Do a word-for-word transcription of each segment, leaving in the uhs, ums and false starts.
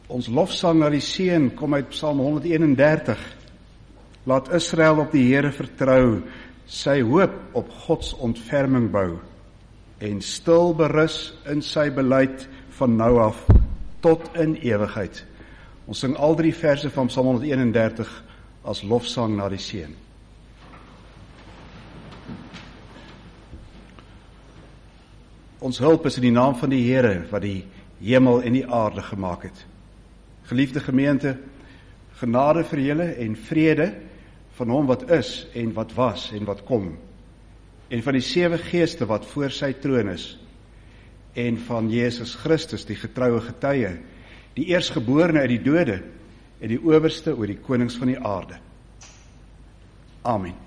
Ons lofsang na die Seun kom uit Psalm honderdeenendertig. Laat Israel op die Here vertrou, sy hoop op Gods ontferming bou, en stil berus in sy beleid van nou af tot in ewigheid. Ons sing al drie verse van Psalm honderdeenendertig as lofsang na die Seun. Ons hulp is in die naam van die Here, wat die hemel en die aarde gemaak het. Geliefde gemeente, genade vir julle en vrede van hom wat is en wat was en wat kom, en van die sewe geeste wat voor sy troon is, en van Jesus Christus, die getroue getuie, die eerstgeborene uit die dode, en die owerste oor die konings van die aarde. Amen.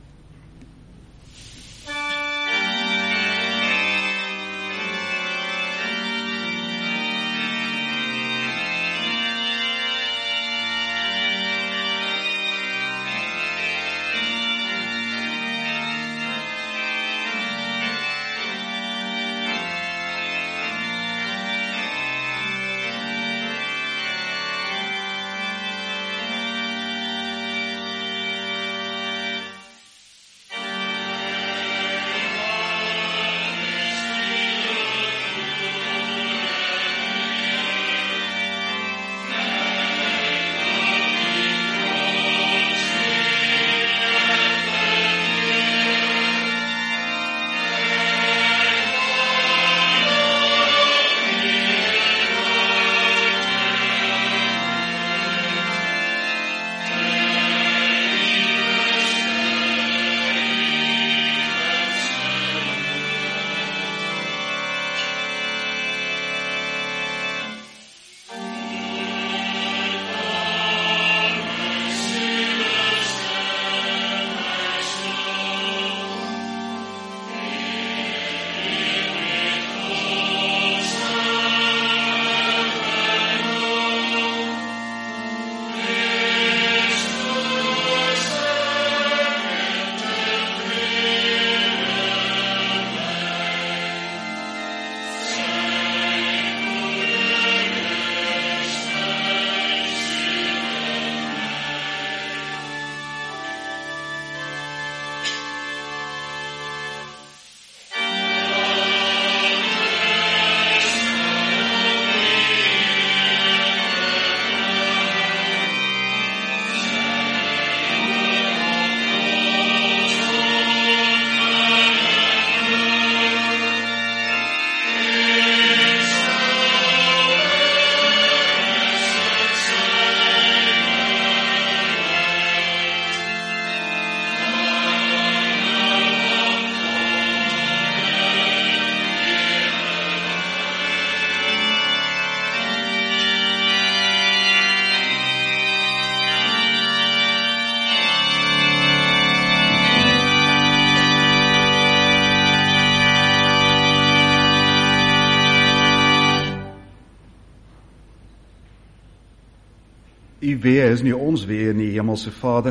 U weë is nie ons weë nie, Hemelse Vader.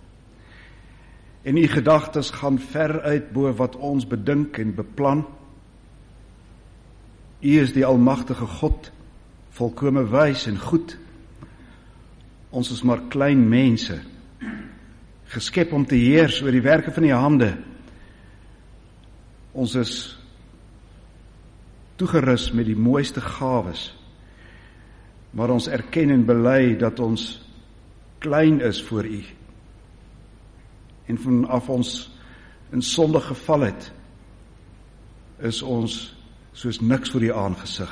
En u gedagtes gaan ver uit bo wat ons bedink en beplan. U is die almagtige God, volkome wys en goed. Ons is maar klein mense, geskep om te heers oor die werke van die hande. Ons is toegerus met die mooiste gawes, maar ons erken en bely dat ons klein is voor u. En vanaf ons in sonde geval het, is ons soos niks voor u aangesig.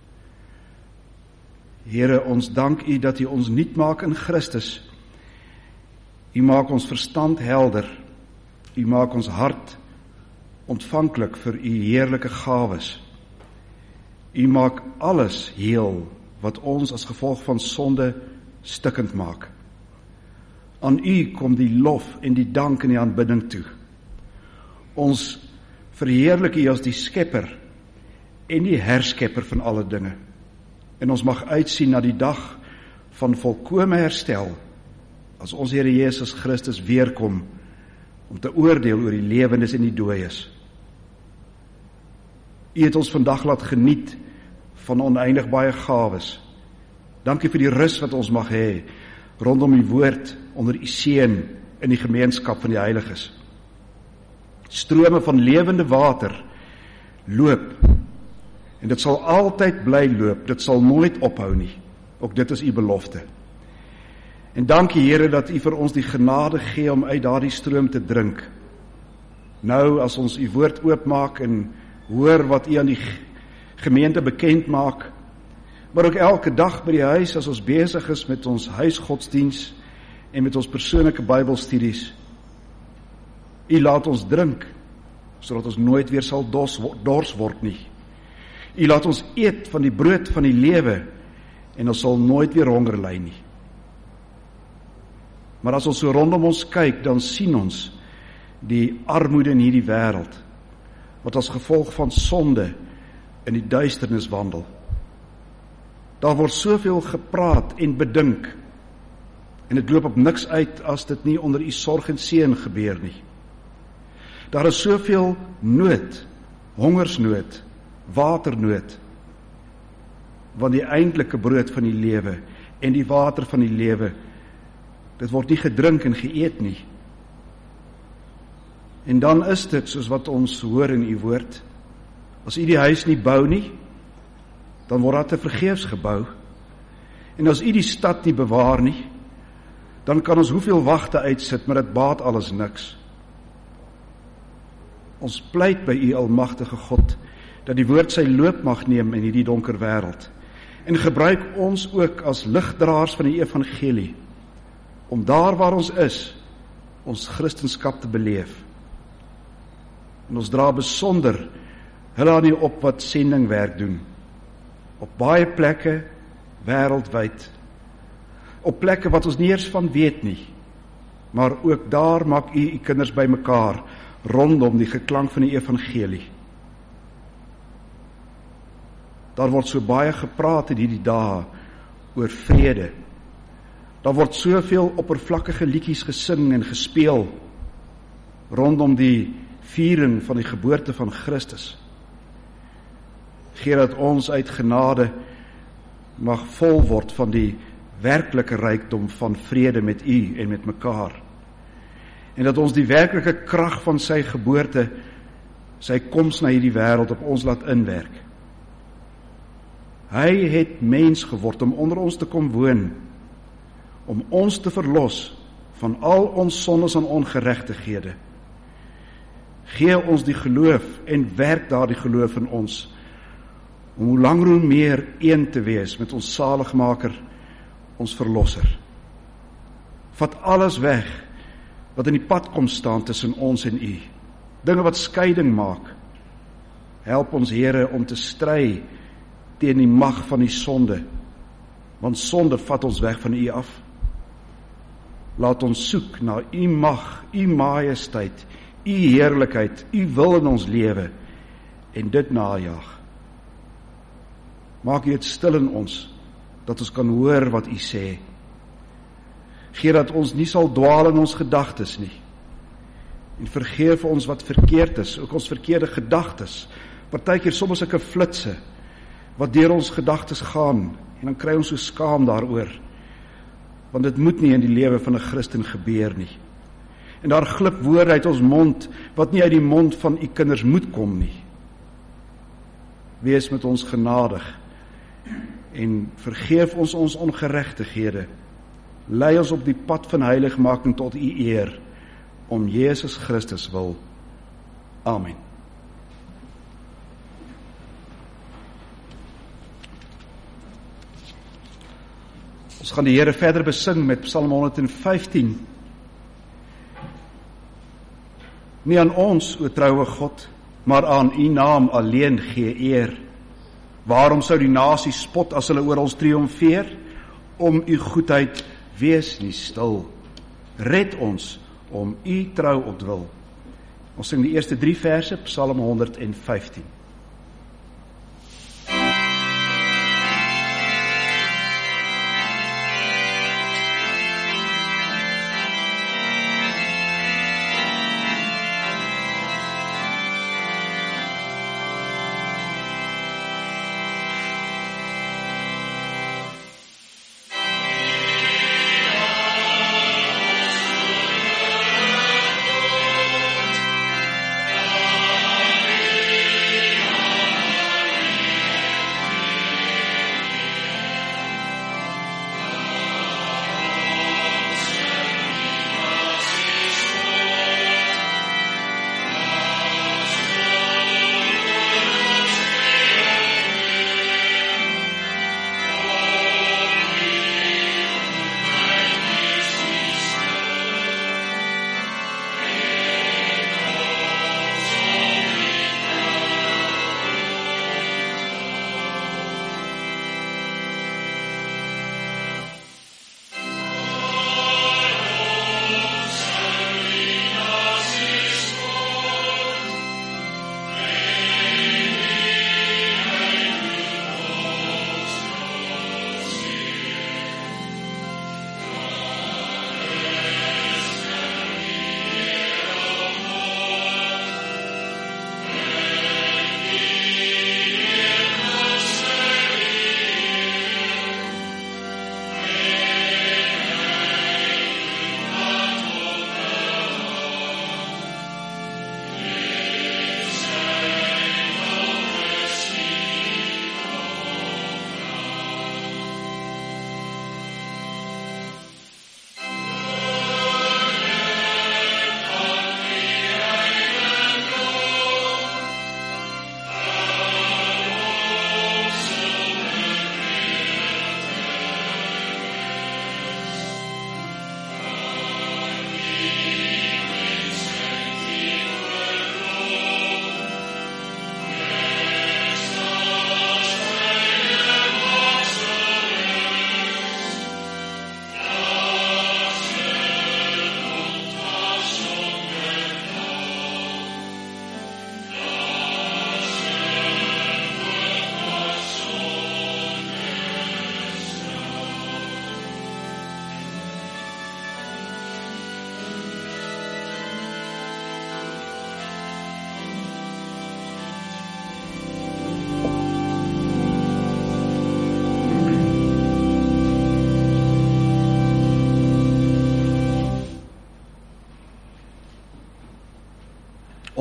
Here, ons dank u dat u ons nuut maak in Christus. U maak ons verstand helder. U maak ons hart ontvanklik vir u heerlike gawes. U maak alles heel wat ons as gevolg van sonde stikkend maak. Aan u kom die lof en die dank en die aanbidding toe. Ons verheerlik u as die skepper en die herskepper van alle dinge. En ons mag uitsien na die dag van volkome herstel, as ons Here Jesus Christus weerkom, om te oordeel oor die lewendes en die dooies. U het ons vandag laat geniet van oneindig baie gawes, Dankie vir die rus wat ons mag hê rondom die woord, onder u seën in die gemeenskap van die heiliges. Strome van lewende water loop, en dit sal altyd bly loop, dit sal nooit ophou nie. Ook dit is u belofte. En dankie Here dat u vir ons die genade gee om uit daardie stroom te drink. Nou as ons u woord oopmaak en hoor wat u aan die gemeente bekend maak, maar ook elke dag by die huis as ons besig is met ons huisgodsdiens en met ons persoonlike Bybelstudies. U laat ons drink, sodat ons nooit weer sal dors, dors word nie. U laat ons eet van die brood van die lewe en ons sal nooit weer honger ly nie. Maar as ons so rondom ons kyk, dan sien ons die armoede in hierdie wêreld, wat as gevolg van sonde in die duisternis wandel. Daar word soveel gepraat en bedink, en dit loop op niks uit as dit nie onder u sorg en seën gebeur nie. Daar is soveel nood, hongersnood, waternood, want die eintlike brood van die lewe en die water van die lewe, dit word nie gedrink en geëet nie. En dan is dit soos wat ons hoor in u woord, as u die huis nie bou nie, dan word dat te vergeefs gebou. En as u die stad nie bewaar nie, dan kan ons hoeveel wagte uitsit, maar dit baat alles niks. Ons pleit by u almagtige God, dat die woord sy loop mag neem in hierdie donker wêreld, en gebruik ons ook as ligdraers van die evangelie, om daar waar ons is, ons Christenskap te beleef. En ons dra besonder hulle aan die op wat sendingwerk doen, op baie plekke wêreldwyd, op plekke wat ons nie eers van weet nie, maar ook daar maak u u kinders by mekaar, rondom die geklank van die evangelie. Daar word so baie gepraat in hierdie dae oor vrede. Daar word soveel oppervlakkige liedjies gesing en gespeel rondom die viering van die geboorte van Christus. Gee dat ons uit genade mag vol word van die werklike rykdom van vrede met u en met mekaar. En dat ons die werklike krag van sy geboorte, sy koms na hierdie wêreld op ons laat inwerk. Hy het mens geword om onder ons te kom woon, om ons te verlos van al ons sondes en ongeregtighede. Gee ons die geloof en werk daar die geloof in ons, om hoe langer hoe meer een te wees met ons saligmaker, ons verlosser. Vat alles weg wat in die pad kom staan tussen ons en u, dinge wat skeiding maak. Help ons Here om te stry teen die mag van die sonde, want sonde vat ons weg van u af. Laat ons soek na u mag, u majesteit, u heerlikheid, u wil in ons lewe, en dit najaag. Maak u dit stil in ons, dat ons kan hoor wat u sê. Gee dat ons nie sal dwaal in ons gedagtes nie, en vergeef ons wat verkeerd is, ook ons verkeerde gedagtes, partykeer soms ek 'n flitse, wat deur ons gedagtes gaan, en dan kry ons so skaam daaroor, want dit moet nie in die lewe van 'n Christen gebeur nie. En daar glip woorde uit ons mond, wat nie uit die mond van u kinders moet kom nie. Wees met ons genadig, en vergeef ons ons ongeregtighede. Lei ons op die pad van heiligmaking tot u eer, om Jesus Christus wil. Amen. Ons gaan die Here verder besing met Psalm honderdvyftien. Nie aan ons, o troue God, maar aan u naam alleen gee eer. Waarom sou die nasie spot as hulle oor ons triomfeer? Om u goedheid wees nie stil. Red ons om u trou ontwil. Ons sing die eerste drie verse, Psalm honderdvyftien.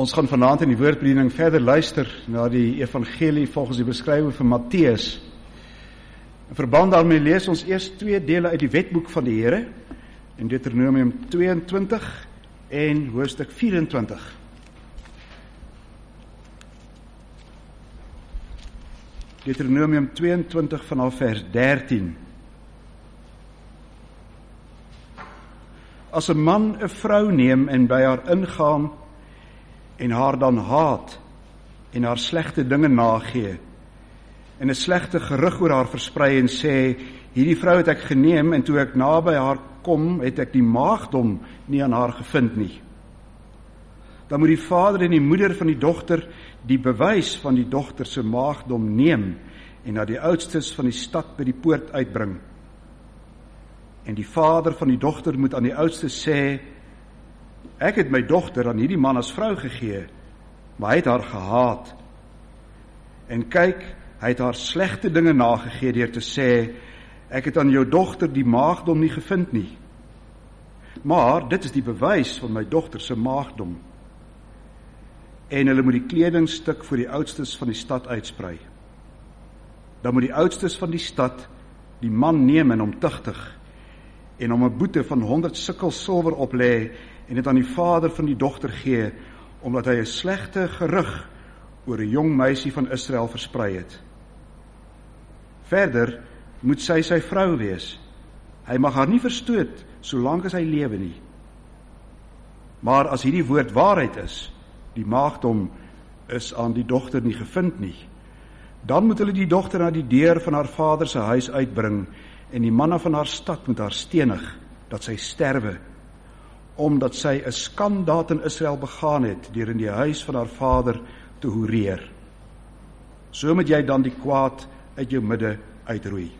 Ons gaan vanaand in die woordbediening verder luister na die evangelie volgens die beskrywing van Matteus. In verband daarmee lees ons eers twee dele uit die wetboek van die Here, in Deuteronomium tweeëntwintig en hoofstuk vyf-en-twintig. Deuteronomium tweeëntwintig vanaf vers dertien. As 'n man 'n vrou neem en by haar ingaan en haar dan haat en haar slegte dinge nagee en 'n slegte gerug oor haar versprei en sê, hierdie vrou het ek geneem en toe ek naby haar kom, het ek die maagdom nie aan haar gevind nie. Dan moet die vader en die moeder van die dogter die bewys van die dogter se maagdom neem en na die oudstes van die stad by die poort uitbring. En die vader van die dogter moet aan die oudstes sê, ek het my dogter aan hierdie man as vrou gegee, maar hy het haar gehaat. En kyk, hy het haar slegte dinge nagegee deur te sê, ek het aan jou dogter die maagdom nie gevind nie. Maar dit is die bewys van my dogter se maagdom. En hulle moet die kledingstuk voor die oudstes van die stad uitsprei. Dan moet die oudstes van die stad die man neem en hom tugtig, en hom 'n boete van honderd sikkel silwer oplê, en dit aan die vader van die dogter gee, omdat hy 'n slegte gerug oor 'n jong meisie van Israel versprei het. Verder moet sy sy vrou wees. Hy mag haar nie verstoot, solank as hy lewe nie. Maar as hierdie woord waarheid is, die maagdom is aan die dogter nie gevind nie, dan moet hulle die dogter na die deur van haar vader se huis uitbring, en die manne van haar stad moet haar stenig, dat sy sterwe, omdat sy 'n skandaad in Israel begaan het, deur in die huis van haar vader te hoereer. So moet jy dan die kwaad uit jou midde uitroei.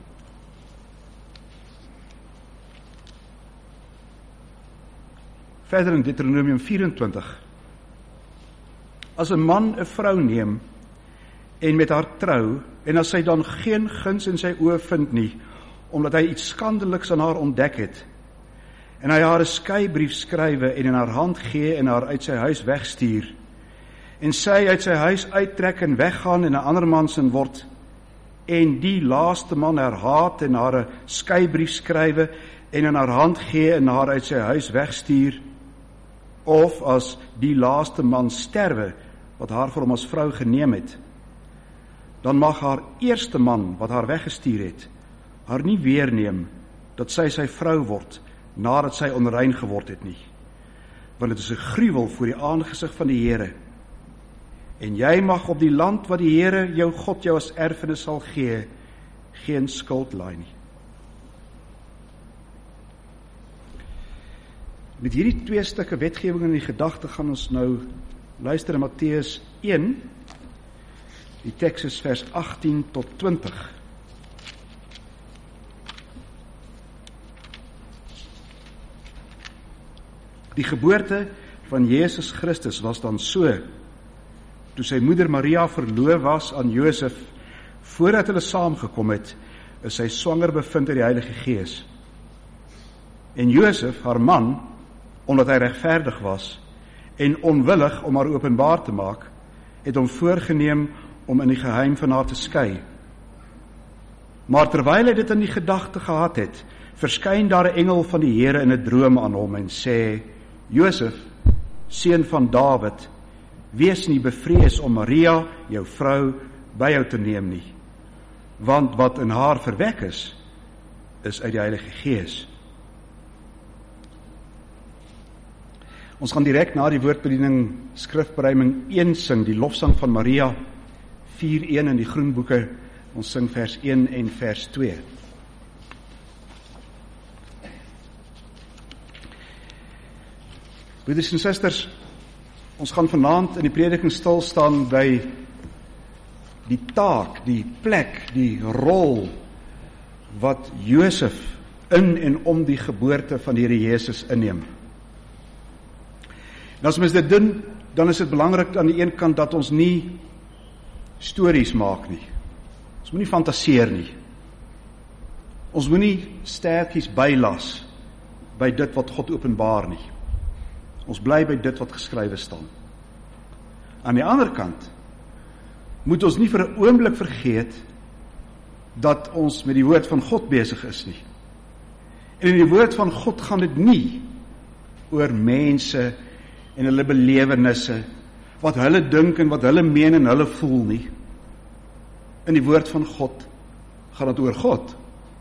Verder in Deuteronomium vyf-en-twintig. As 'n man 'n vrou neem en met haar trou, en as sy dan geen guns in sy oë vind nie, omdat hy iets skandeliks aan haar ontdek het, en hy haar 'n skeybrief skrywe en in haar hand gee en haar uit sy huis wegstuur, en sy uit sy huis uittrek en weggaan en 'n ander man sin word, en die laaste man haar haat en haar 'n skeybrief skrywe en in haar hand gee en haar uit sy huis wegstuur, of as die laaste man sterwe, wat haar vir hom as vrou geneem het, dan mag haar eerste man, wat haar weggestuur het, haar nie weer neem, dat sy sy vrou word, nadat sy onrein geword het nie. Want dit is 'n gruwel voor die aangesig van die Here. En jy mag op die land wat die Here jou God jou as erfenis sal gee, geen skuld laai nie. Met hierdie twee stukke wetgewing in die gedagte gaan ons nou luister in Matteus een, die teks is vers agttien tot twintig. Die geboorte van Jesus Christus was dan so, toe sy moeder Maria verloof was aan Josef, voordat hulle saamgekom het, is sy swanger bevind uit die Heilige Gees. En Josef, haar man, omdat hy regverdig was, en onwillig om haar openbaar te maak, het hom voorgeneem om in die geheim van haar te skei. Maar terwyl hy dit in die gedagte gehad het, verskyn daar 'n engel van die Here in 'n droom aan hom en sê, Josef, seun van Dawid, wees nie bevrees om Maria, jou vrou, by jou te neem nie, want wat in haar verwek is, is uit die Heilige Gees. Ons gaan direk na die woordbediening skrifberuiming een sing, die lofsang van Maria, vier een in die groenboeke, ons sing vers een en vers twee. Broeders en susters, ons gaan vanaand in die prediking stil staan by die taak, die plek, die rol wat Josef in en om die geboorte van die Here Jesus inneem. En as ons dit doen, dan is dit belangrik aan die een kant dat ons nie stories maak nie. Ons moet nie fantaseer nie. Ons moet nie stertjies bylas by dit wat God openbaar nie. Ons bly by dit wat geskrywe staan. Aan die ander kant moet ons nie vir 'n oomblik vergeet dat ons met die woord van God besig is nie. En in die woord van God gaan dit nie oor mense en hulle belewennisse, wat hulle dink en wat hulle meen en hulle voel nie. In die woord van God gaan dit oor God.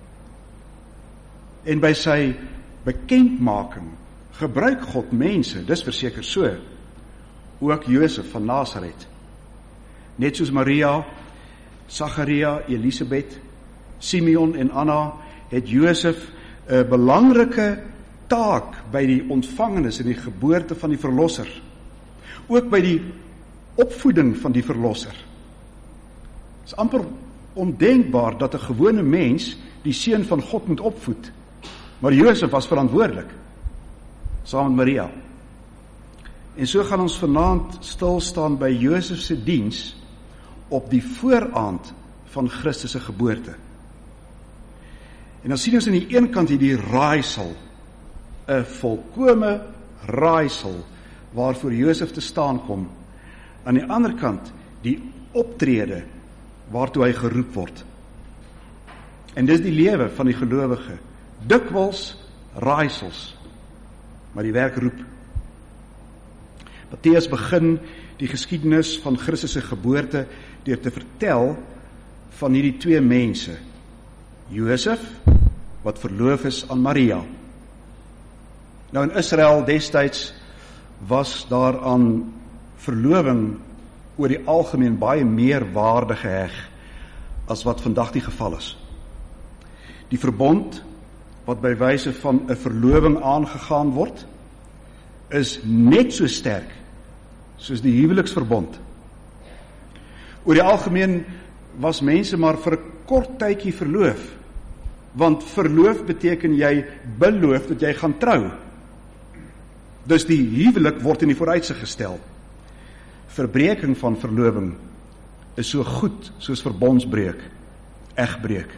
En by sy bekendmaking gebruik God mense, dis verseker so, ook Josef van Nasaret. Net soos Maria, Sagaria, Elisabeth, Simeon en Anna, het Josef 'n belangrike taak by die ontvangenis en die geboorte van die verlosser. Ook by die opvoeding van die verlosser. Het is amper ondenkbaar dat 'n gewone mens die seun van God moet opvoed. Maar Josef was verantwoordelik, saam met Maria. En so gaan ons vanaand stil staan by Josef se diens op die vooraand van Christus se geboorte. En dan sien ons aan die een kant hierdie raaisel, 'n volkome raaisel, waarvoor Josef te staan kom. Aan die ander kant, die optrede, waartoe hy geroep word. En dis die lewe van die gelowige, dikwels raaisels, maar die werk roep. Matteus begin die geskiedenis van Christus se geboorte deur te vertel van hierdie twee mense, Josef, wat verloof is aan Maria. Nou in Israel destyds was daar aan verloving oor die algemeen baie meer waarde geheg as wat vandag die geval is. Die verbond wat by wyse van 'n verloving aangegaan word, is net so sterk soos die huweliksverbond. Oor die algemeen was mense maar vir 'n kort tydjie verloof, want verloof beteken jy beloof dat jy gaan trou. Dus die huwelik word in die vooruitsig gestel. Verbreking van verloving is so goed soos verbondsbreuk, egbreuk.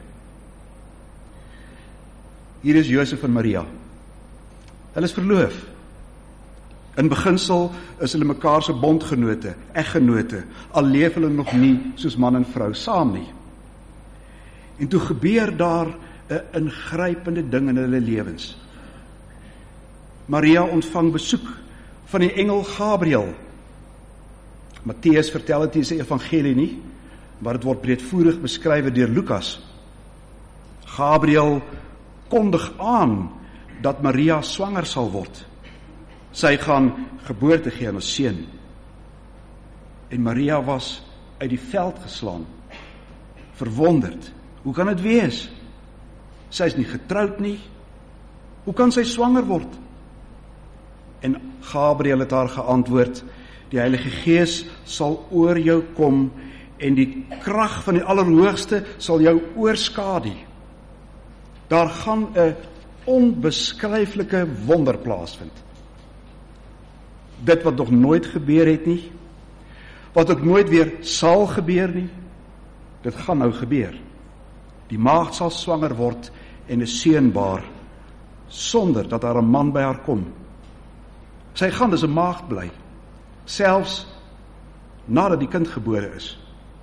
Hier is Josef en Maria. Hulle is verloof. In beginsel is hulle mekaar se bondgenote, eggenote, al leef hulle nog nie soos man en vrou saam nie. En toe gebeur daar 'n ingrypende ding in hulle lewens. Maria ontvang besoek van die engel Gabriël. Matteus vertel dit in sy evangelie nie, maar dit word breedvoerig beskryf deur Lukas. Gabriël kondig aan dat Maria swanger sal word. Sy gaan geboorte gee aan 'n seun. En Maria was uit die veld geslaan, verwonderd. Hoe kan dit wees? Sy is nie getroud nie. Hoe kan sy swanger word? En Gabriël het haar geantwoord, die Heilige Gees sal oor jou kom en die krag van die Allerhoogste sal jou oorskadu. Daar gaan 'n onbeskryflike wonder plaasvind. Dit wat nog nooit gebeur het nie, wat ook nooit weer sal gebeur nie, dit gaan nou gebeur. Die maagd sal swanger word en 'n seun baar, sonder dat daar 'n man by haar kom. Sy gaan as 'n maagd bly, selfs nadat die kind gebore is.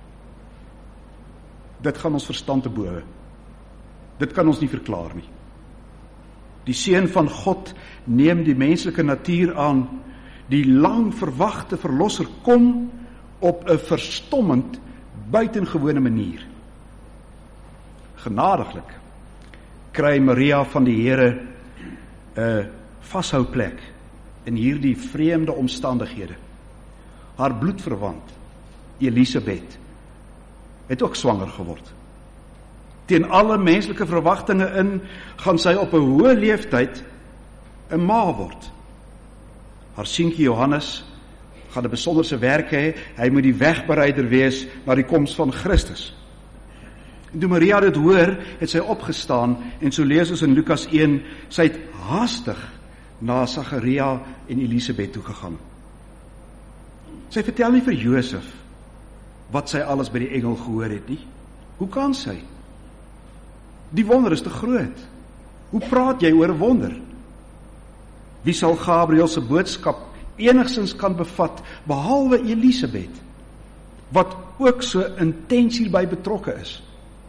Dit gaan ons verstand te bowe. Dit kan ons nie verklaar nie. Die seun van God neem die menslike natuur aan. Die lang verwagte verlosser kom op 'n verstommend, buitengewone manier. Genadiglik kry Maria van die Here 'n vashouplek in hierdie vreemde omstandighede. Haar bloedverwant, Elisabeth, het ook swanger geword. Teen alle menslike verwagtinge in, gaan sy op 'n hoë leeftyd 'n ma word. Haar seentjie Johannes gaan 'n besonderse werk hê. Hy moet die wegbereider wees na die koms van Christus. En toe Maria dit hoor, het sy opgestaan, en so lees ons in Lukas een, sy het haastig na Sagaria en Elisabeth toe gegaan. Sy vertel nie vir Josef wat sy alles by die engel gehoor het nie. Hoe kan sy? Die wonder is te groot. Hoe praat jy oor 'n wonder? Wie sal Gabriël se boodskap enigstens kan bevat, behalwe Elisabeth, wat ook so intens hierby betrokke is.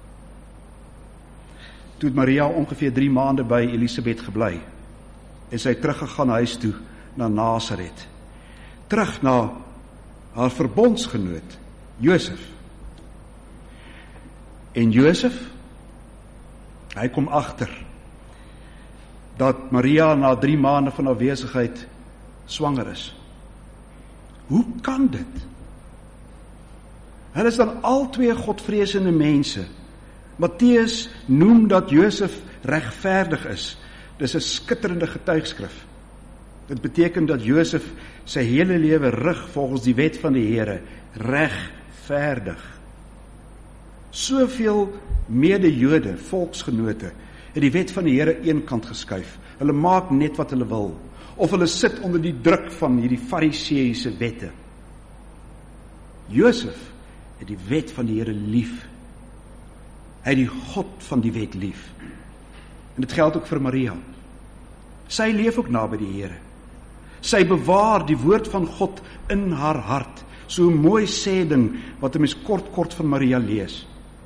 Toe het Maria ongeveer drie maande by Elisabeth gebly, en sy teruggegaan huis toe, na Nasaret, terug na haar verbondsgenoot, Josef. En Josef, hy kom agter, dat Maria na drie maande van afwesigheid swanger is. Hoe kan dit? Hulle is dan al twee godvreesende mense. Matteus noem dat Josef regverdig is. Dis 'n skitterende getuigskrif. Dit beteken dat Josef sy hele lewe rig volgens die wet van die Here, regverdig. Soveel mede-Jode, volksgenote, het die wet van die Here eenkant geskuif. Hulle maak net wat hulle wil, of hulle sit onder die druk van hierdie fariseëse wette. Josef het die wet van die Here lief. Hy het die God van die wet lief. En dit geld ook vir Maria. Sy leef ook naby die Here. Sy bewaar die woord van God in haar hart. So 'n mooi sê ding wat 'n mens kort kort van Maria lees.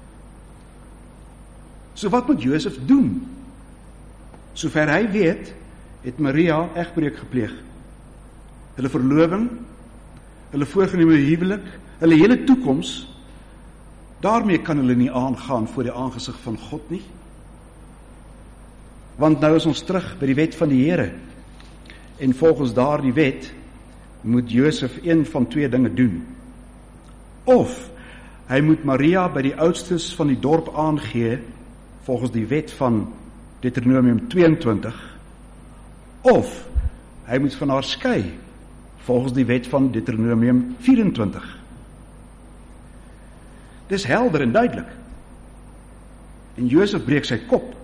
So wat moet Josef doen? Sover hy weet, het Maria egbreuk gepleeg. Hulle verloving, hulle voorgenome huwelik, hulle hele toekoms, daarmee kan hulle nie aangaan voor die aangesig van God nie. Want nou is ons terug by die wet van die Here. En volgens daardie wet moet Josef een van twee dinge doen. Of hy moet Maria by die oudstes van die dorp aangee, volgens die wet van Deuteronomium tweeëntwintig, of hy moet van haar skei, volgens die wet van Deuteronomium vyf-en-twintig. Dis helder en duidelik. En Josef breek sy kop.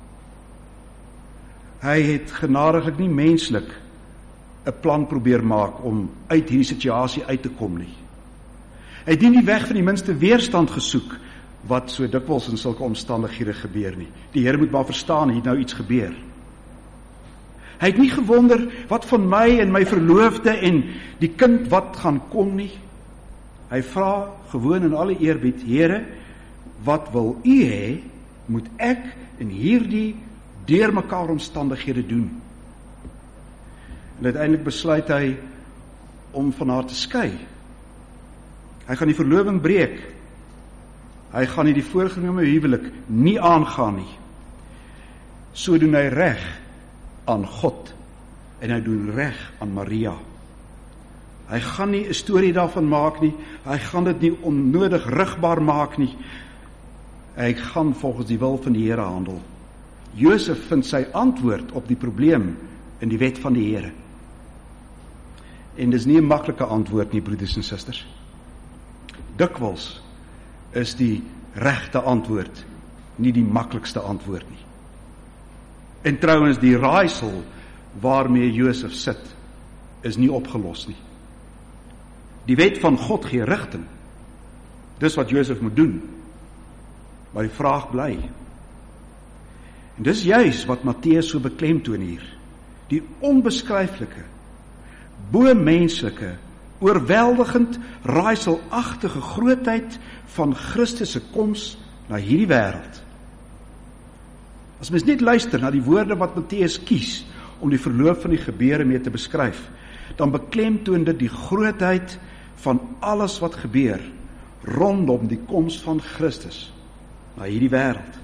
Hy het genadiglik nie menslik 'n plan probeer maak om uit hierdie situasie uit te kom nie. Hy het nie die weg van die minste weerstand gesoek, wat so dikwels in sulke omstandighede gebeur nie. Die Here moet maar verstaan, hier het nou iets gebeur. Hy het nie gewonder, wat van my en my verloofde en die kind wat gaan kom nie. Hy vra gewoon in alle eerbied, Here, wat wil U hê, moet ek in hierdie deurmekaar omstandighede doen? En uiteindelik besluit hy om van haar te skei. Hy gaan die verloving breek. Hy gaan nie die voorgenome huwelik nie aangaan nie. So doen hy reg aan God en hy doen reg aan Maria. Hy gaan nie 'n storie daarvan maak nie, hy gaan dit nie onnodig rigbaar maak nie. Hy gaan volgens die wil van die Here handel. Josef vind sy antwoord op die probleem in die wet van die Here. En dis nie 'n maklike antwoord nie, broeders en susters. Dikwels is die regte antwoord nie die maklikste antwoord nie. En trouwens, die raaisel waarmee Josef sit, is nie opgelos nie. Die wet van God gee rigting. Dis wat Josef moet doen. Maar die vraag bly. En dis juis wat Matteus so beklemtoon hier. Die onbeskryflike, bo-menslike, oorweldigend, raaiselagtige grootheid van Christus se koms na hierdie wêreld. As mens net luister na die woorde wat Matteus kies om die verloop van die gebeure mee te beskryf, dan beklemtoon dit die grootheid van alles wat gebeur rondom die koms van Christus na hierdie wêreld.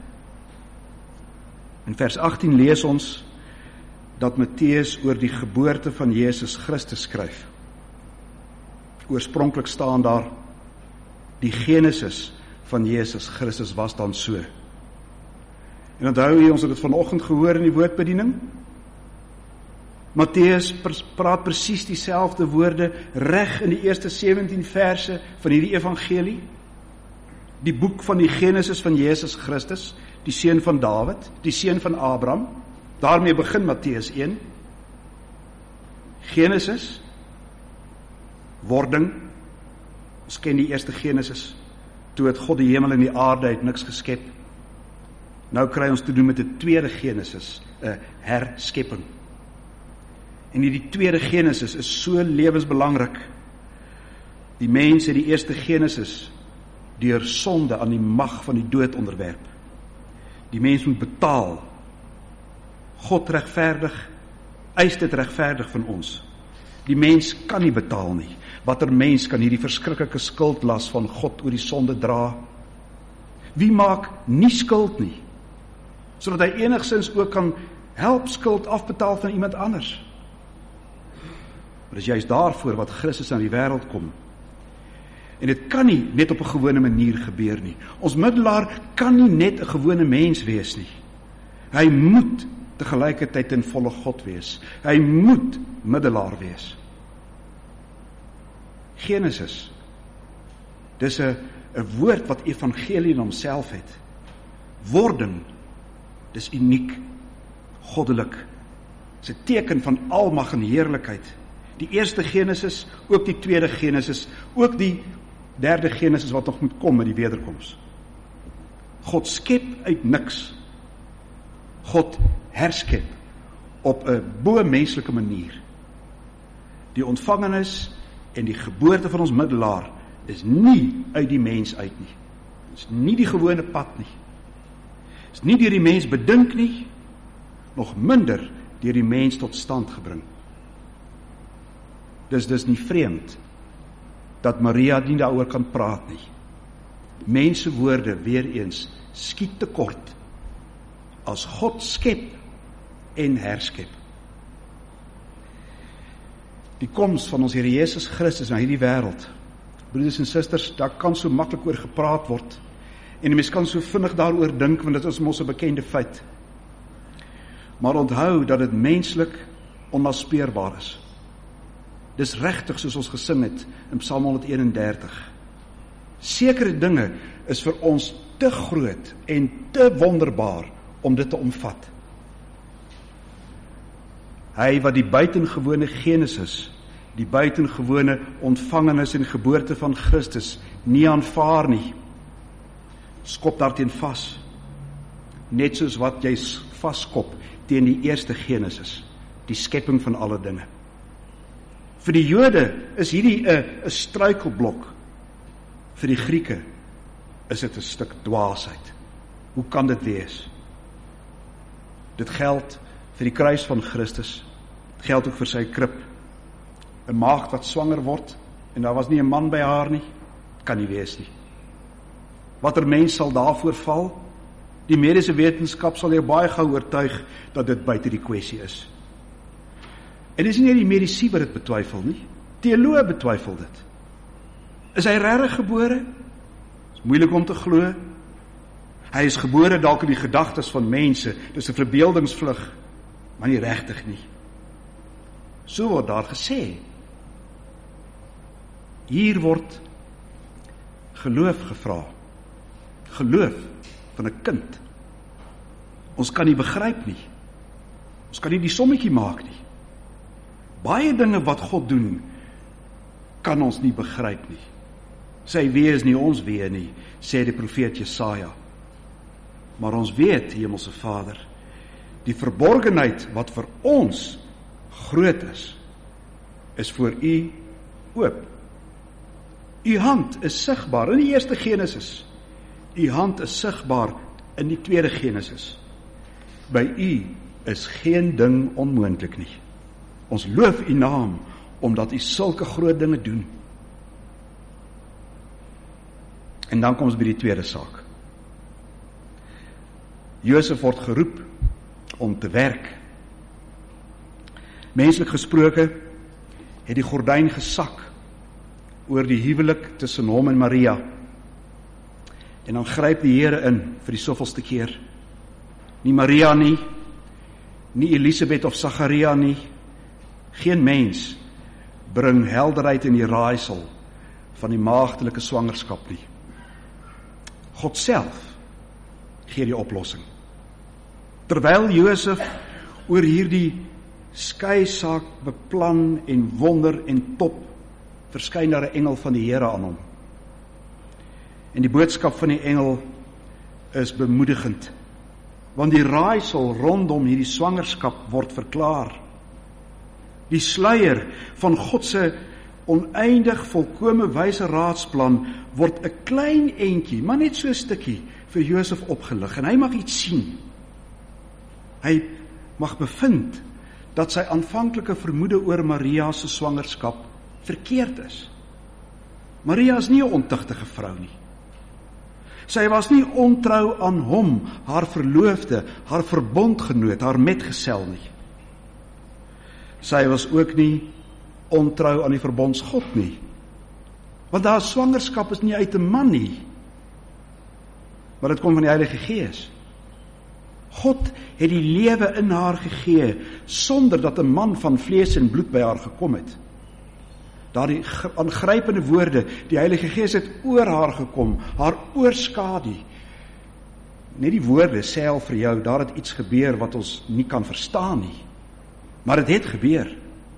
In vers agttien lees ons dat Matteus oor die geboorte van Jesus Christus skryf. Oorspronklik staan daar, die genesis van Jesus Christus was dan so. En onthou jy, ons het dit vanoggend gehoor in die woordbediening? Matteus praat presies dieselfde woorde reg in die eerste sewentien verse van hierdie evangelie. Die boek van die genesis van Jesus Christus, die seun van Dawid, die seun van Abraham. Daarmee begin Matteus een. Genesis, wording. Ons ken die eerste Genesis. Toe het God die hemel en die aarde uit niks geskep. Nou kry ons te doen met 'n tweede Genesis, 'n herskepping. En hierdie tweede Genesis is so lewensbelangrik. Die mens het die eerste Genesis deur sonde aan die mag van die dood onderwerp. Die mens moet betaal. God regverdig, eis dit regverdig van ons. Die mens kan nie betaal nie. Watter mens kan hierdie verskriklike skuldlas van God oor die sonde dra? Wie maak nie skuld nie, sodat hy enigstens ook kan help skuld afbetaal van iemand anders? Maar dis juist daarvoor wat Christus aan die wêreld kom. En dit kan nie net op 'n gewone manier gebeur nie. Ons middelaar kan nie net 'n gewone mens wees nie. Hy moet tegelykertyd ten volle God wees. Hy moet middelaar wees. Genesis, dis 'n 'n woord wat evangelie in homself het. Wording, dis uniek, goddelik. Dis 'n teken van almag en heerlikheid. Die eerste Genesis, ook die tweede Genesis, ook die derde Genesis wat nog moet kom met die wederkoms. God skep uit niks. God herskep op 'n bo-menslike manier. Die ontvangenis en die geboorte van ons middelaar is nie uit die mens uit nie. Dit is nie die gewone pad nie. Dit is nie deur die mens bedink nie, nog minder deur die mens tot stand gebring. Dis dis nie vreemd dat Maria nie daaroor kan praat nie. Mense woorde weer eens skiet tekort as God skep en herskep. Die koms van ons Here Jesus Christus na hierdie wêreld, broeders en susters, daar kan so maklik oor gepraat word en die mens kan so vinnig daaroor dink, want dit is mos 'n bekende feit. Maar onthou dat dit menslik onnaspeurbaar is. Dis regtig soos ons gesing het in Psalm honderdeenendertig. Sekere dinge is vir ons te groot en te wonderbaar om dit te omvat. Hy wat die buitengewone Genesis, die buitengewone ontvangenis en geboorte van Christus nie aanvaar nie, skop daarteen vas, net soos wat jy vaskop teen die eerste Genesis, die skepping van alle dinge. Vir die Jode is hierdie 'n 'n struikelblok. Vir die Grieke is dit 'n stuk dwaasheid. Hoe kan dit wees? Dit geld vir die kruis van Christus. Dit geld ook vir sy krib. 'n Maagd wat swanger word en daar was nie 'n man by haar nie, kan nie wees nie. Watter mens sal daarvoor val? Die mediese wetenskap sal jou baie gou oortuig dat dit buite die kwessie is. En dis nie net die mediese wat dit betwyfel nie. Teoloë betwyfel dit. Is hy regtig gebore? Is moeilik om te glo. Hy is gebore dalk in die gedagtes van mense. Dis 'n verbeeldingsvlug, maar nie regtig nie. So word daar gesê. Hier word geloof gevra. Geloof van 'n kind. Ons kan nie begryp nie. Ons kan nie die sommetjie maak nie. Baie dinge wat God doen, kan ons nie begryp nie. Sy wee is nie ons wee nie, sê die profeet Jesaja. Maar ons weet, Hemelse Vader, die verborgenheid wat vir ons groot is, is voor U oop. U hand is sigbaar in die eerste Genesis. U hand is sigbaar in die tweede Genesis. By U is geen ding onmoontlik nie. Ons loof U naam, omdat U sulke groot dinge doen. En dan kom ons by die tweede saak. Josef word geroep om te werk. Menslik gesproke het die gordyn gesak oor die huwelik tussen hom en Maria. En dan gryp die Here in vir die soveelste keer. Nie Maria nie, nie Elisabeth of Sagaria nie. Geen mens bring helderheid in die raaisel van die maagdelike swangerskap nie. God self gee die oplossing. Terwyl Josef oor hierdie skei saak beplan en wonder en top, verskyn daar 'n engel van die Here aan hom. En die boodskap van die engel is bemoedigend, want die raaisel rondom hierdie swangerskap word verklaar. Die sluier van God se oneindig volkome wyse raadsplan word 'n klein entjie, maar net so 'n stukkie vir Josef opgelig en hy mag iets sien. Hy mag bevind dat sy aanvanklike vermoede oor Maria se swangerskap verkeerd is. Maria is nie 'n ontugtige vrou nie. Sy was nie ontrou aan hom, haar verloofde, haar verbondgenoot, haar metgesel nie. Sy was ook nie ontrou aan die verbondsgod nie. Want haar swangerskap is nie uit 'n man nie, maar dit kom van die Heilige Gees. God het die lewe in haar gegee, sonder dat 'n man van vlees en bloed by haar gekom het. Daardie aangrypende woorde, die Heilige Gees het oor haar gekom, haar oorskadu. Net die woorde sê al vir jou, daar het iets gebeur wat ons nie kan verstaan nie. Maar dit het gebeur.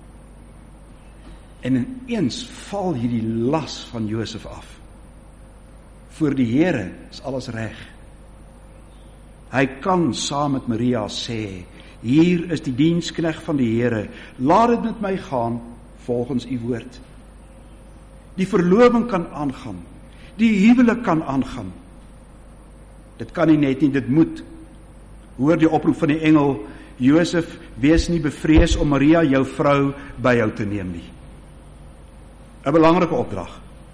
En ineens val hierdie las van Josef af. Voor die Here is alles reg. Hy kan saam met Maria sê, hier is die diensknegt van die Here, laat dit met my gaan, volgens u woord. Die verloving kan aangaan, die huwelik kan aangaan. Dit kan nie net nie, dit moet. Hoor die oproep van die engel, Josef, wees nie bevrees om Maria, jou vrou, by jou te neem nie. 'n Belangrike opdrag.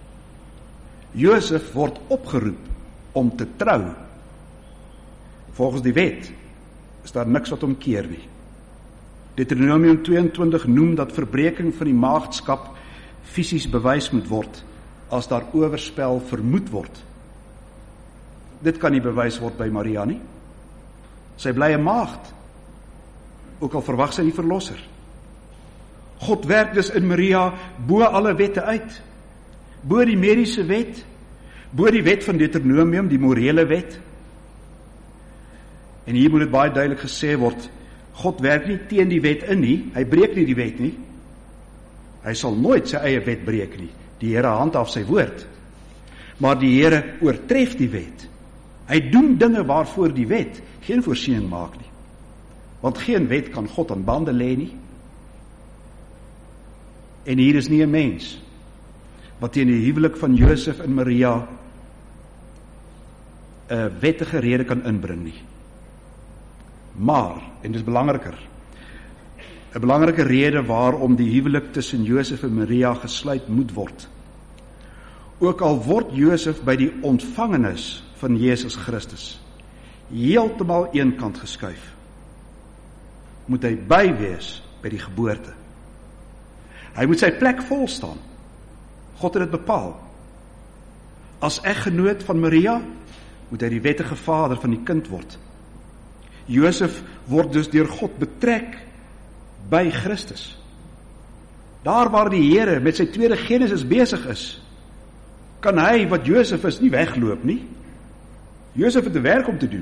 Josef word opgeroep om te trou. Volgens die wet is daar niks wat omkeer nie. Deuteronomium tweeëntwintig noem dat verbreeking van die maagdskap fisies bewys moet word as daar oorspel vermoed word. Dit kan nie bewys word by Maria nie. Sy bly 'n maagd, ook al verwag sy die verlosser. God werk dus in Maria bo alle wette uit, bo die mediese wet, bo die wet van Deuteronomium, die morele wet. En hier moet dit baie duidelik gesê word, God werk nie teen die wet in nie, hy breek nie die wet nie. Hy sal nooit sy eie wet breek nie. Die Here handhaaf sy woord. Maar die Here oortref die wet. Hy doen dinge waarvoor die wet geen voorsiening maak nie. Want geen wet kan God aan bande lê nie. En hier is nie 'n mens wat teen die huwelik van Josef en Maria 'n wettige rede kan inbring nie. Maar, en dit is belangriker, 'n belangrike rede waarom die huwelik tussen Josef en Maria gesluit moet word. Ook al word Josef by die ontvangenis van Jesus Christus heeltemal eenkant geskuif, moet hy by wees by die geboorte. Hy moet sy plek vol staan. God het dit bepaal. As eggenoot van Maria, moet hy die wettige vader van die kind word. Josef word dus deur God betrek by Christus. Daar waar die Here met sy tweede Genesis besig is, kan hy wat Josef is nie wegloop nie. Josef het 'n werk om te doen.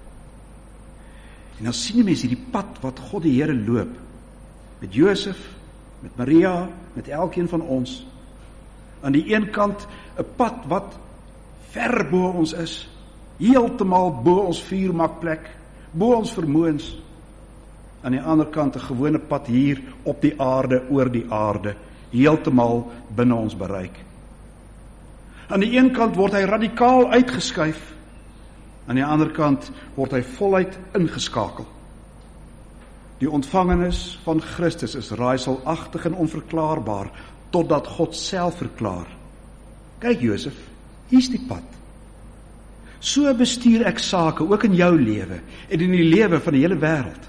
En dan sien jy mense die pad wat God die Here loop, met Josef, met Maria, met elkeen van ons. Aan die een kant 'n pad wat ver bo ons is, heeltemal bo ons vuurmakplek, bo ons vermoëns. Aan die ander kant 'n gewone pad hier op die aarde, oor die aarde, heeltemal binne ons bereik. Aan die een kant word hy radikaal uitgeskuif, aan die ander kant word hy voluit ingeskakel. Die ontvangenis van Christus is raaiselagtig en onverklaarbaar, totdat God self verklaar. Kyk Josef, hier's die pad. So bestuur ek sake, ook in jou lewe, en in die lewe van die hele wêreld.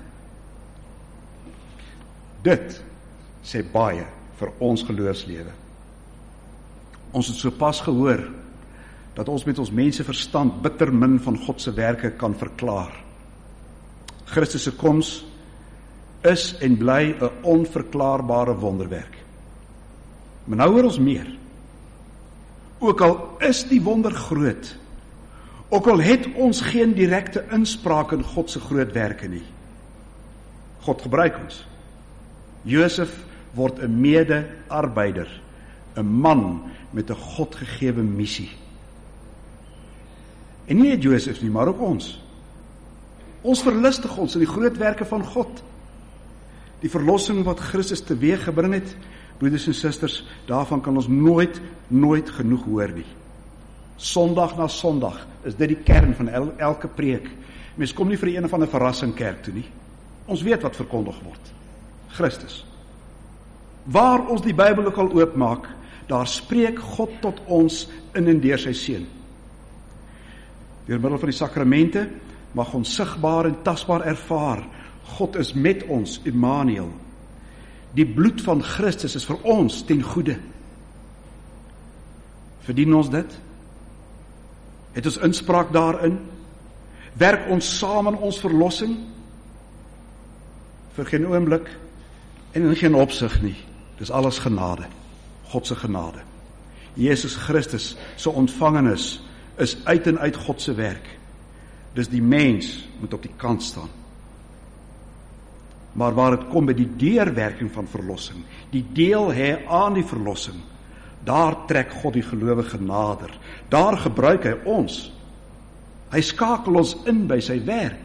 Dit sê baie vir ons geloofslewe. Ons het sopas gehoor, dat ons met ons mense verstand bitter min van God se werke kan verklaar. Christus se koms is en bly 'n onverklaarbare wonderwerk. Maar nou hoor ons meer. Ook al is die wonder groot, ook al het ons geen direkte inspraak in God se groot werke nie. God gebruik ons. Josef word 'n mede-arbeider, 'n man met 'n Godgegewe missie. En nie net Josef nie, maar ook ons. Ons verlustig ons in die groot werke van God. Die verlossing wat Christus teweeg gebring het, broeders en susters, daarvan kan ons nooit, nooit genoeg hoor nie. Sondag na Sondag is dit die kern van el, elke preek. Mens kom nie vir een of ander verrassing kerk toe nie. Ons weet wat verkondig word. Christus. Waar ons die Bybel ook al oopmaak, daar spreek God tot ons in en deur sy seun. Deur middel van die sakramente mag ons sigbaar en tasbaar ervaar, God is met ons, Immanuel. Die bloed van Christus is vir ons ten goede. Verdien ons dit? Het ons inspraak daarin? Werk ons saam aan ons verlossing? Vir geen oomblik en in geen opsig nie. Dis alles genade, God se genade. Jesus Christus se ontvangenis is uit en uit God se werk. Dis die mens moet op die kant staan. Maar waar het kom by die deurwerking van verlossing, die deel hê aan die verlossing, daar trek God die gelowige nader. Daar gebruik hy ons. Hy skakel ons in by sy werk.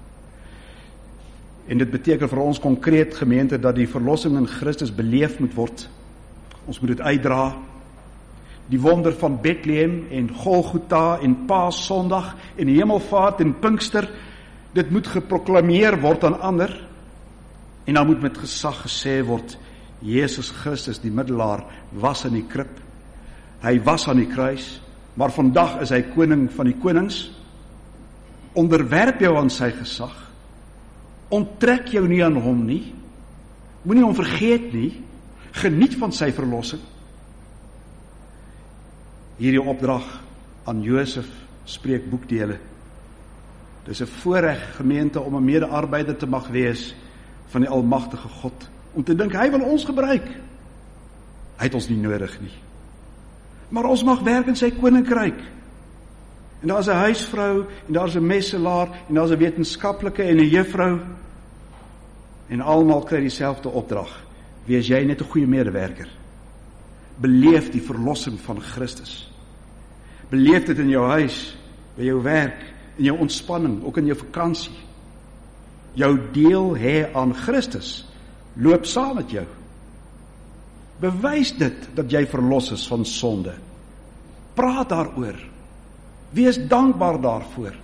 En dit beteken vir ons konkreet gemeente dat die verlossing in Christus beleef moet word. Ons moet dit uitdra. Die wonder van Bethlehem en Golgotha en Paaszondag en Hemelvaart en Pinkster, dit moet geproklameer word aan ander. En dan moet met gesag gesê word, Jesus Christus, die middelaar, was in die krib. Hy was aan die kruis, maar vandag is hy koning van die konings. Onderwerp jou aan sy gesag. Onttrek jou nie aan hom nie. Moenie hom vergeet nie. Geniet van sy verlossing. Hierdie opdrag aan Josef spreek boekdele. Dis 'n voorreg gemeente om 'n mede-arbeider te mag wees van die almagtige God, om te dink, hy wil ons gebruik. Hy het ons nie nodig nie. Maar ons mag werk in sy koninkryk. En daar is 'n huisvrou, en daar is 'n messelaar, en daar is 'n wetenskaplike en 'n juffrou, en almal kry dieselfde opdrag. Wees jy net 'n goeie medewerker. Beleef die verlossing van Christus. Beleef dit in jou huis, by jou werk, in jou ontspanning, ook in jou vakansie. Jou deel hê aan Christus, loop saam met jou. Bewys dit dat jy verlos is van sonde. Praat daaroor. Wees dankbaar daarvoor.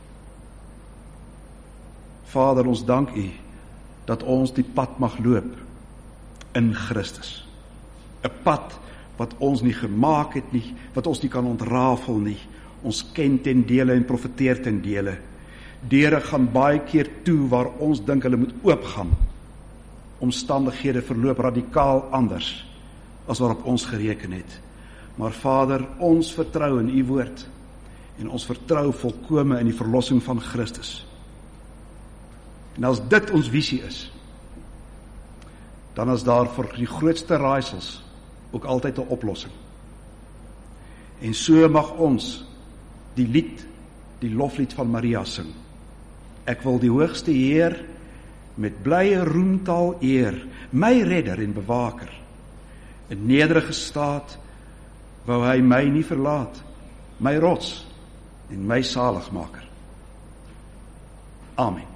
Vader, ons dank U dat ons die pad mag loop in Christus. 'n Pad wat ons nie gemaak het nie, wat ons nie kan ontrafel nie. Ons ken ten dele en profeteer ten dele. Deure gaan baie keer toe waar ons dink hulle moet oopgaan. Omstandighede verloop radikaal anders as waarop ons gereken het. Maar Vader, ons vertrou in U woord en ons vertrou volkome in die verlossing van Christus. En as dit ons visie is, dan is daar vir die grootste raaisels ook altyd 'n oplossing. En so mag ons die lied, die loflied van Maria sing. Ek wil die hoogste Heer met blye roemtaal eer, my redder en bewaker. In nederige staat wou hy my nie verlaat, my rots en my saligmaker. Amen.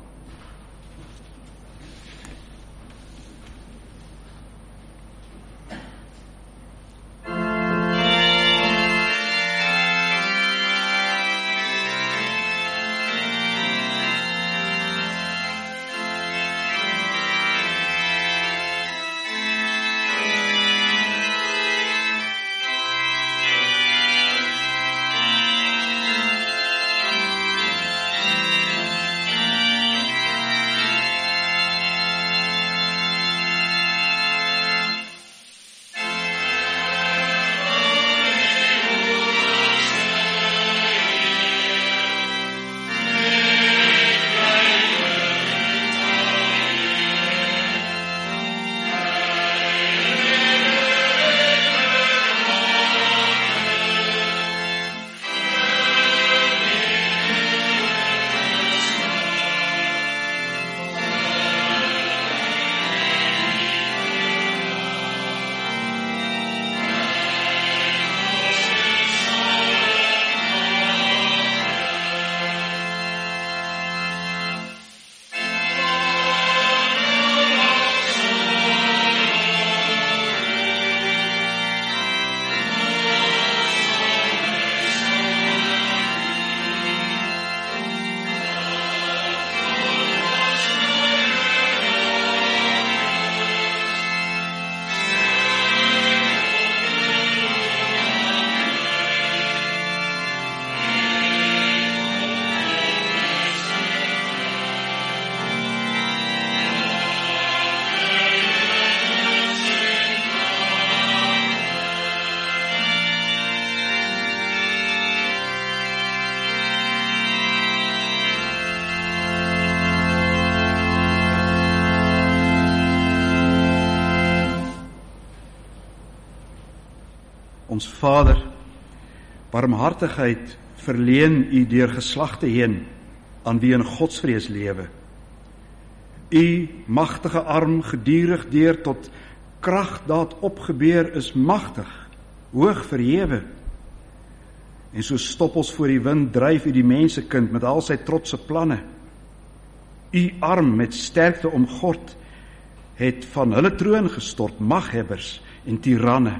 Ons Vader, barmhartigheid verleen U deur geslagte heen aan wie in godsvrees lewe. U magtige arm gedurig deur tot kragdaad opgebeur is magtig, hoog verhewe. En so stoppels voor die wind dryf U die mensekind met al sy trotse planne. U arm met sterkte omgord het van hulle troon gestort maghebbers en tiranne.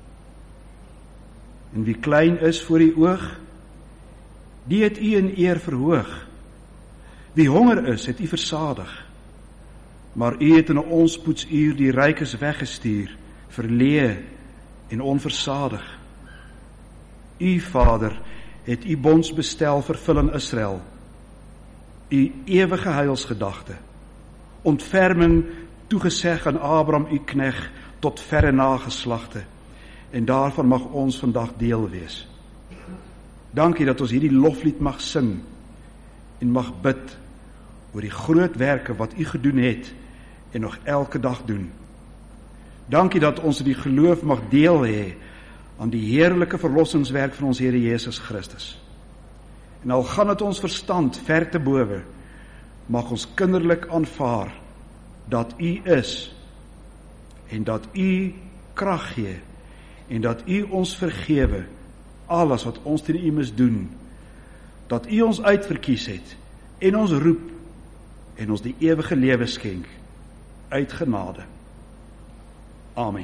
En wie klein is voor U oog, die het U in eer verhoog. Wie honger is, het U versadig. Maar U het in 'n onspoedsuur die rykes weggestuur, verleë en onversadig. U, Vader, het U bondsbestel vervul in Israel. U ewige heilsgedagte, ontferming toegeseg aan Abraham, U knegt, tot verre nageslagte. En daarvan mag ons vandag deel wees. Dankie dat ons hierdie loflied mag sing en mag bid oor die groot werke wat U gedoen het en nog elke dag doen. Dankie dat ons die geloof mag deel hê aan die heerlike verlossingswerk van ons Here Jesus Christus. En al gaan het ons verstand ver te bowe, mag ons kinderlik aanvaar dat U is en dat U krag gee en dat U ons vergewe alles wat ons teen U misdoen, dat U ons uitverkies het en ons roep en ons die ewige lewe skenk uit genade. Amen.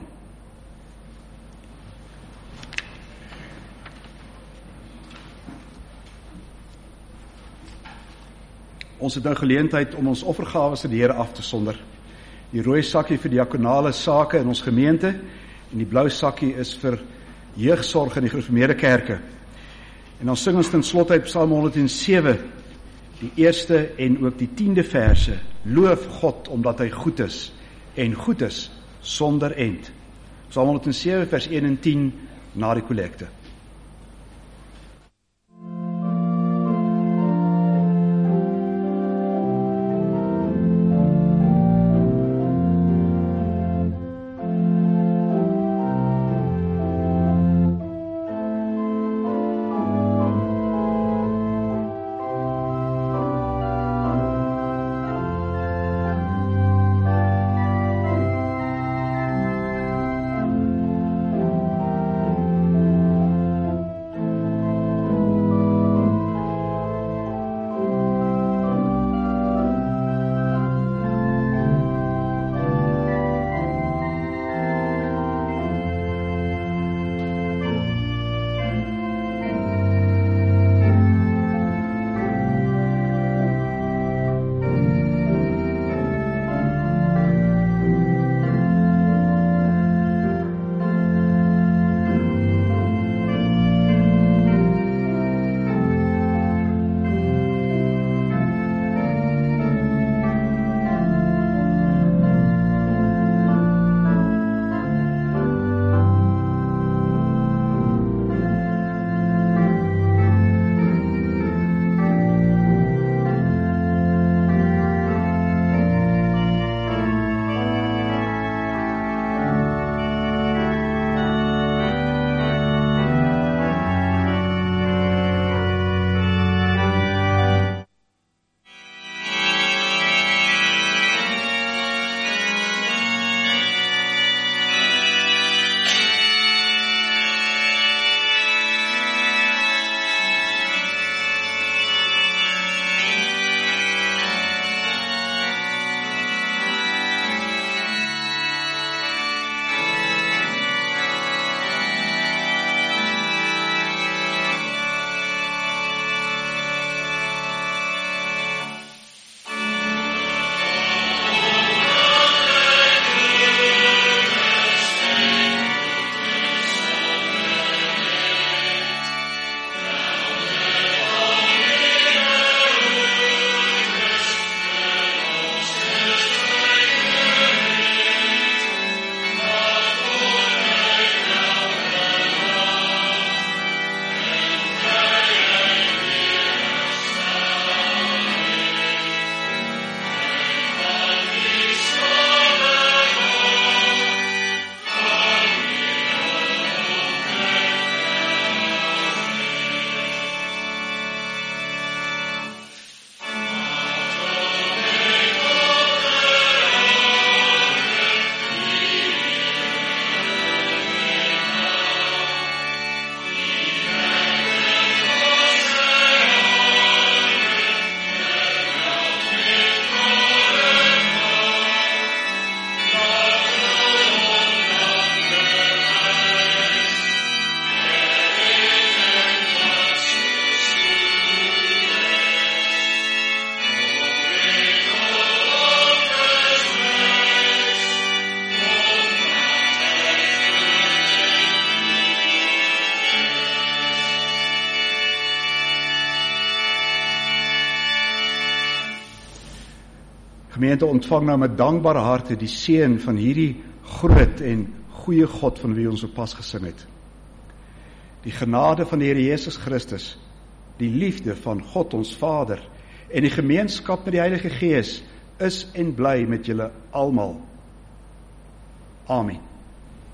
Ons het nou geleentheid om ons offergawes aan die Here af te sonder. Die rooi sakkie vir diakonale sake in ons gemeente en die blou sakkie is vir jeugsorg in die gereformeerde kerke. En dan sing ons ten slotte uit Psalm honderdsewe, die eerste en ook die tiende verse. Loof God omdat hy goed is en goed is sonder end. Psalm honderdsewe vers een en tien na die kollekte. Gemeente, ontvang nou met dankbare harte die seën van hierdie groot en goeie God van wie ons so pas gesing het. Die genade van die Here Jesus Christus, die liefde van God ons Vader en die gemeenskap met die Heilige Gees is en bly met julle almal. Amen.